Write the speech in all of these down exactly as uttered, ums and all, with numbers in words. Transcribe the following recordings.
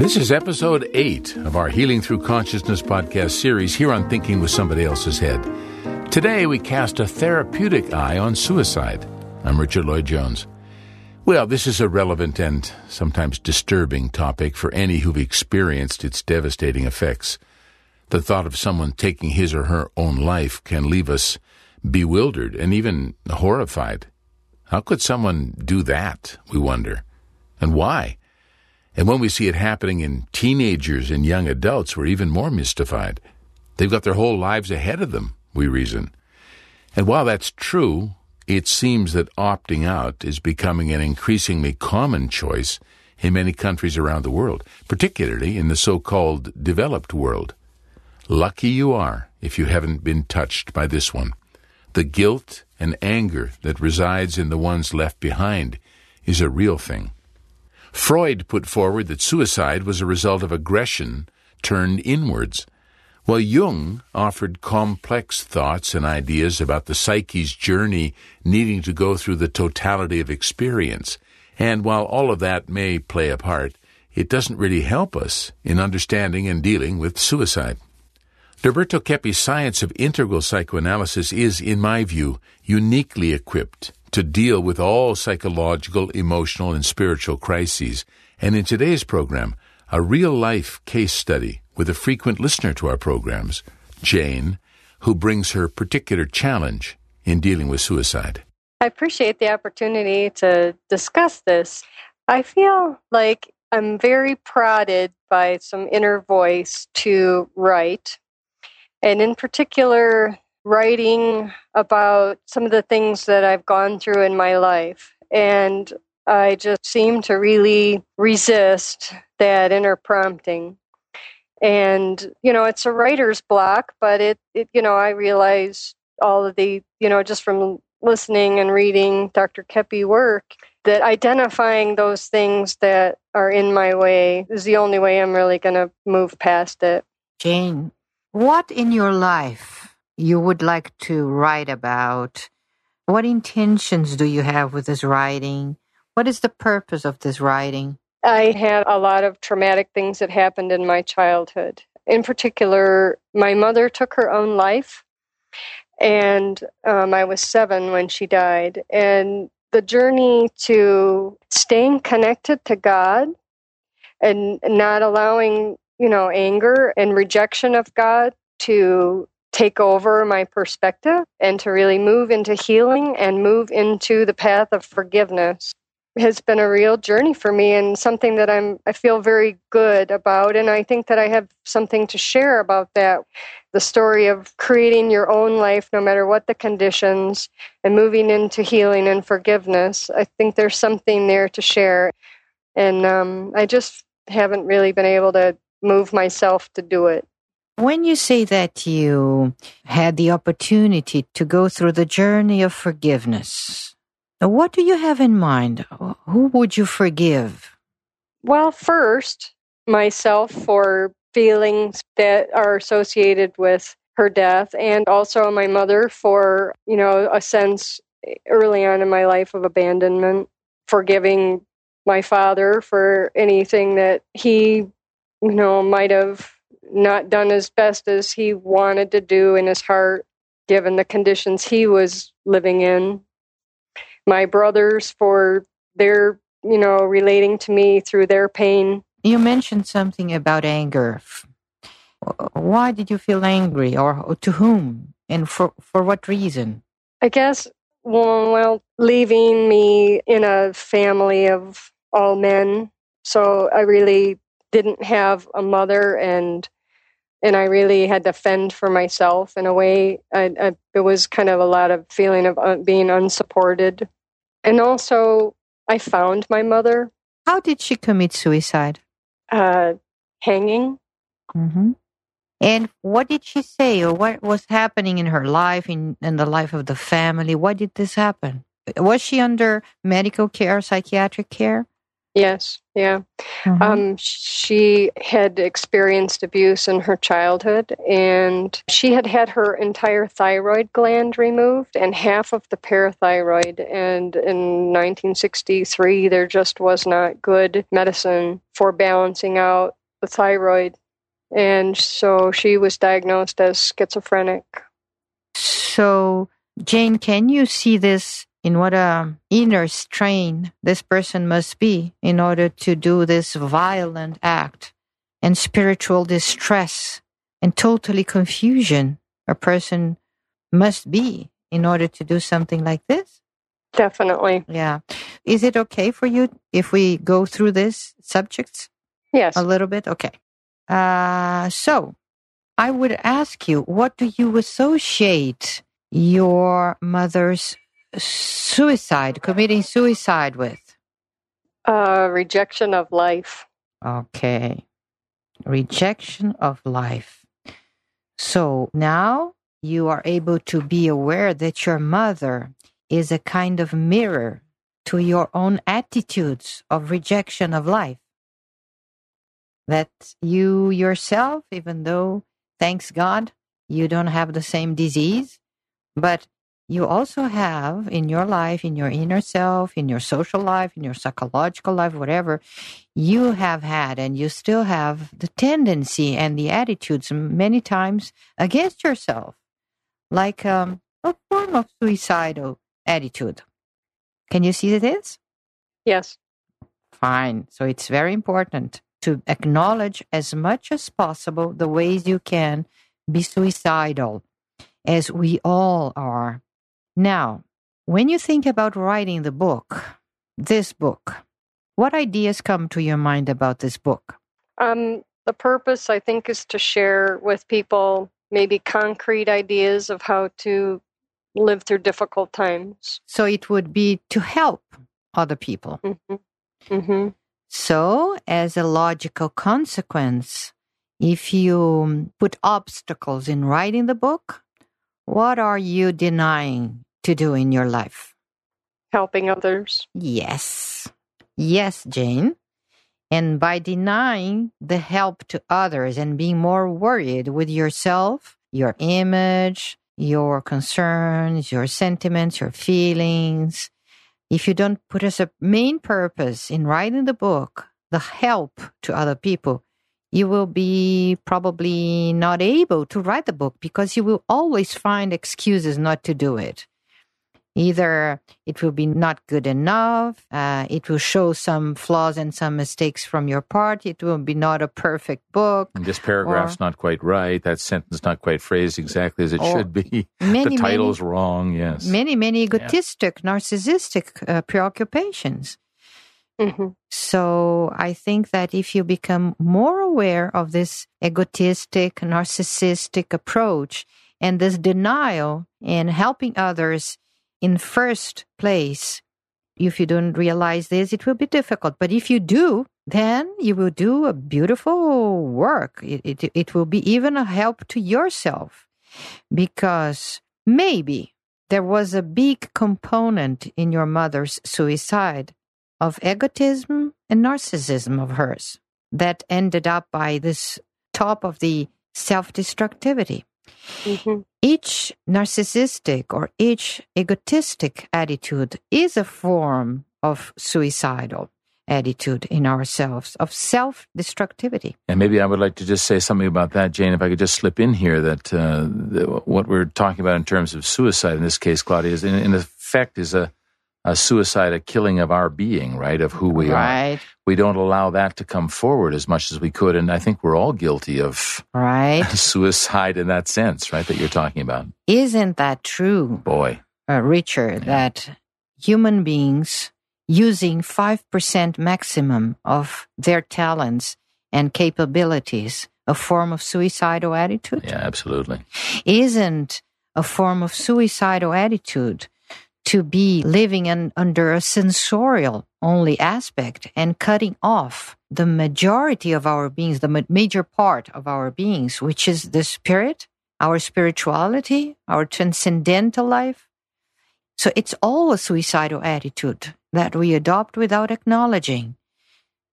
This is episode eight of our Healing Through Consciousness podcast series here on Thinking with Somebody Else's Head. Today we cast a therapeutic eye on suicide. I'm Richard Lloyd-Jones. Well, this is a relevant and sometimes disturbing topic for any who've experienced its devastating effects. The thought of someone taking his or her own life can leave us bewildered and even horrified. How could someone do that, we wonder? And why? And when we see it happening in teenagers and young adults, we're even more mystified. They've got their whole lives ahead of them, we reason. And while that's true, it seems that opting out is becoming an increasingly common choice in many countries around the world, particularly in the so-called developed world. Lucky you are if you haven't been touched by this one. The guilt and anger that resides in the ones left behind is a real thing. Freud put forward that suicide was a result of aggression turned inwards, while Jung offered complex thoughts and ideas about the psyche's journey needing to go through the totality of experience. And while all of that may play a part, it doesn't really help us in understanding and dealing with suicide. Norberto Keppe's science of integral psychoanalysis is, in my view, uniquely equipped to deal with all psychological, emotional, and spiritual crises. And in today's program, a real-life case study with a frequent listener to our programs, Jane, who brings her particular challenge in dealing with suicide. I appreciate the opportunity to discuss this. I feel like I'm very prodded by some inner voice to write, and in particular, writing about some of the things that I've gone through in my life. And I just seem to really resist that inner prompting. And, you know, it's a writer's block, but it, it, you know, I realize all of the, you know, just from listening and reading Doctor Keppe work, that identifying those things that are in my way is the only way I'm really going to move past it. Jane, what in your life you would like to write about? What intentions do you have with this writing? What is the purpose of this writing? I had a lot of traumatic things that happened in my childhood. In particular, my mother took her own life, and um, I was seven when she died. And the journey to staying connected to God and not allowing, you know, anger and rejection of God to take over my perspective and to really move into healing and move into the path of forgiveness has been a real journey for me, and something that I'm I feel very good about. And I think that I have something to share about that. The story of creating your own life, no matter what the conditions, and moving into healing and forgiveness. I think there's something there to share. And um, I just haven't really been able to move myself to do it. When you say that you had the opportunity to go through the journey of forgiveness, what do you have in mind? Who would you forgive? Well, first, myself for feelings that are associated with her death, and also my mother for, you know, a sense early on in my life of abandonment, forgiving my father for anything that he, you know, might have not done as best as he wanted to do in his heart, given the conditions he was living in. My brothers for their, you know, relating to me through their pain. You mentioned something about anger. Why did you feel angry, or to whom, and for, for what reason? I guess, well, well, leaving me in a family of all men. So I really didn't have a mother, and and I really had to fend for myself in a way. I, I, it was kind of a lot of feeling of un, being unsupported. And also, I found my mother. How did she commit suicide? Uh, hanging. Mm-hmm. And what did she say, or what was happening in her life, in, in the life of the family? Why did this happen? Was she under medical care, psychiatric care? Yes, yeah. Mm-hmm. Um, she had experienced abuse in her childhood, and she had had her entire thyroid gland removed and half of the parathyroid. And in nineteen sixty-three, there just was not good medicine for balancing out the thyroid. And so she was diagnosed as schizophrenic. So, Jane, can you see this in what a inner strain this person must be in order to do this violent act, and spiritual distress and totally confusion a person must be in order to do something like this? Definitely. Yeah. Is it okay for you if we go through these subjects? Yes. A little bit? Okay. Uh, so, I would ask you, what do you associate your mother's suicide, committing suicide with? Uh, rejection of life. Okay. Rejection of life. So now you are able to be aware that your mother is a kind of mirror to your own attitudes of rejection of life. That you yourself, even though, thanks God, you don't have the same disease, but you also have in your life, in your inner self, in your social life, in your psychological life, whatever, you have had and you still have the tendency and the attitudes many times against yourself, like um, a form of suicidal attitude. Can you see this? Yes. Fine. So it's very important to acknowledge as much as possible the ways you can be suicidal, as we all are. Now, when you think about writing the book, this book, what ideas come to your mind about this book? Um, the purpose, I think, is to share with people maybe concrete ideas of how to live through difficult times. So it would be to help other people. Mm-hmm. Mm-hmm. So, as a logical consequence, if you put obstacles in writing the book, what are you denying to do in your life? Helping others. Yes. Yes, Jane. And by denying the help to others and being more worried with yourself, your image, your concerns, your sentiments, your feelings, if you don't put as a main purpose in writing the book, the help to other people, you will be probably not able to write the book because you will always find excuses not to do it. Either it will be not good enough, uh, it will show some flaws and some mistakes from your part, it will be not a perfect book. And this paragraph's or, not quite right, that sentence not quite phrased exactly as it should be. Many, the title's many, wrong, yes. Many, many egotistic, yeah. narcissistic uh, preoccupations. Mm-hmm. So I think that if you become more aware of this egotistic, narcissistic approach and this denial in helping others in first place, if you don't realize this, it will be difficult. But if you do, then you will do a beautiful work. It, it, it will be even a help to yourself, because maybe there was a big component in your mother's suicide of egotism and narcissism of hers that ended up by this top of the self-destructivity. Mm-hmm. Each narcissistic or each egotistic attitude is a form of suicidal attitude in ourselves, of self-destructivity. And maybe I would like to just say something about that, Jane, if I could just slip in here, that uh, the, what we're talking about in terms of suicide in this case, Claudia, is in, in effect is a a suicide, a killing of our being, right, of who we right. are. We don't allow that to come forward as much as we could, and I think we're all guilty of right. suicide in that sense, right, that you're talking about. Isn't that true, boy, uh, Richard, yeah. that human beings using five percent maximum of their talents and capabilities a form of suicidal attitude? Yeah, absolutely. Isn't a form of suicidal attitude to be living in, under a sensorial only aspect and cutting off the majority of our beings, the ma- major part of our beings, which is the spirit, our spirituality, our transcendental life? So it's all a suicidal attitude that we adopt without acknowledging.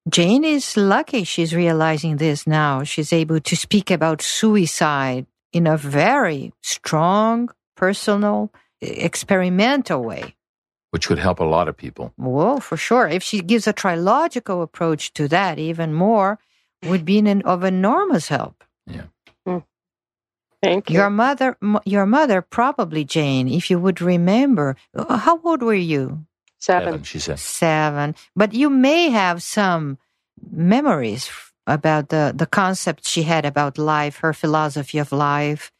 Jane is lucky she's realizing this now. She's able to speak about suicide in a very strong, personal, experimental way. Which would help a lot of people. Well, for sure. If she gives a trilogical approach to that, even more, would be an, of enormous help. Yeah. Mm. Thank you. Your mother, your mother, probably, Jane, if you would remember, how old were you? Seven. Seven, she said. Seven. But you may have some memories about the, the concept she had about life, her philosophy of life.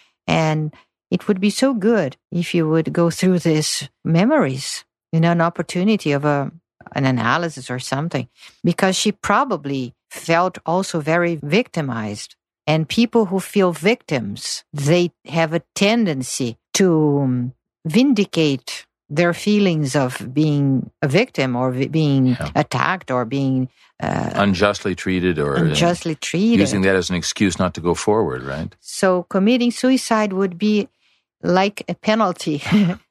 And it would be so good if you would go through these memories, you know, an opportunity of a, an analysis or something, because she probably felt also very victimized. And people who feel victims, they have a tendency to vindicate their feelings of being a victim or being yeah. attacked or being uh, unjustly treated or unjustly treated. Using that as an excuse not to go forward, right? So committing suicide would be like a penalty,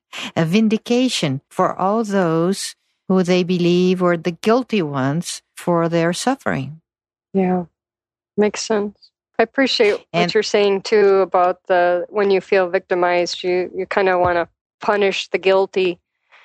a vindication for all those who they believe were the guilty ones for their suffering. Yeah, makes sense. I appreciate what and, you're saying too about the when you feel victimized, you, you kind of want to punish the guilty.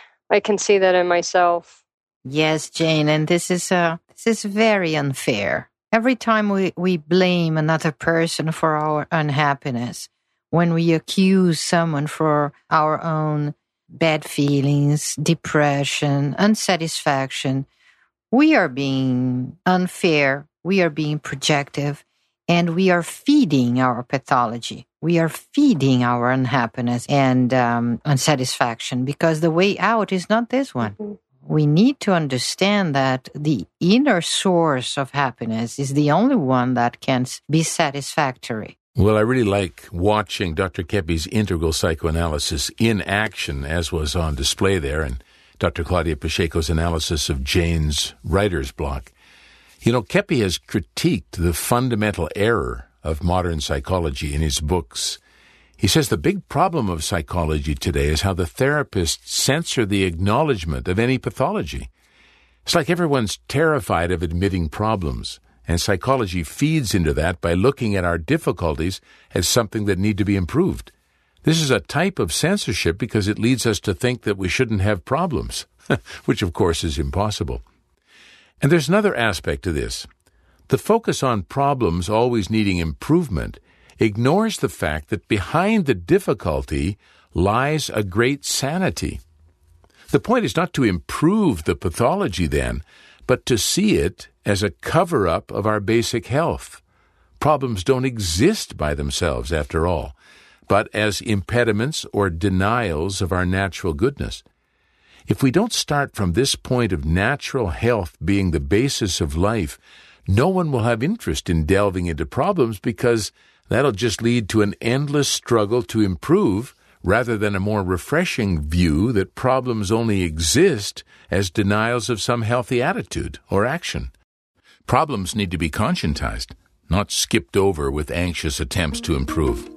I can see that in myself. Yes, Jane, and this is uh, this is very unfair. Every time we, we blame another person for our unhappiness, when we accuse someone for our own bad feelings, depression, unsatisfaction, we are being unfair, we are being projective, and we are feeding our pathology. We are feeding our unhappiness and um, unsatisfaction, because the way out is not this one. Mm-hmm. We need to understand that the inner source of happiness is the only one that can be satisfactory. Well, I really like watching Doctor Keppe's integral psychoanalysis in action, as was on display there, and Doctor Claudia Pacheco's analysis of Jane's writer's block. You know, Keppe has critiqued the fundamental error of modern psychology in his books. He says the big problem of psychology today is how the therapists censor the acknowledgement of any pathology. It's like everyone's terrified of admitting problems, and psychology feeds into that by looking at our difficulties as something that need to be improved. This is a type of censorship because it leads us to think that we shouldn't have problems, which of course is impossible. And there's another aspect to this. The focus on problems always needing improvement ignores the fact that behind the difficulty lies a great sanity. The point is not to improve the pathology then, but to see it as a cover-up of our basic health. Problems don't exist by themselves, after all, but as impediments or denials of our natural goodness. If we don't start from this point of natural health being the basis of life, no one will have interest in delving into problems, because that'll just lead to an endless struggle to improve, rather than a more refreshing view that problems only exist as denials of some healthy attitude or action. Problems need to be conscientized, not skipped over with anxious attempts to improve.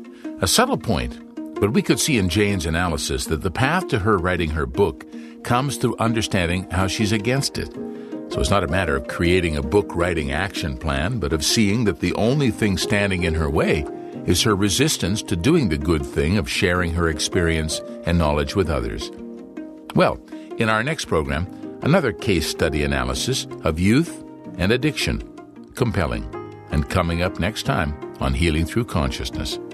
A subtle point, but we could see in Jane's analysis that the path to her writing her book comes through understanding how she's against it. So it's not a matter of creating a book-writing action plan, but of seeing that the only thing standing in her way is her resistance to doing the good thing of sharing her experience and knowledge with others. Well, in our next program, another case study analysis of youth and addiction. Compelling. And coming up next time on Healing Through Consciousness.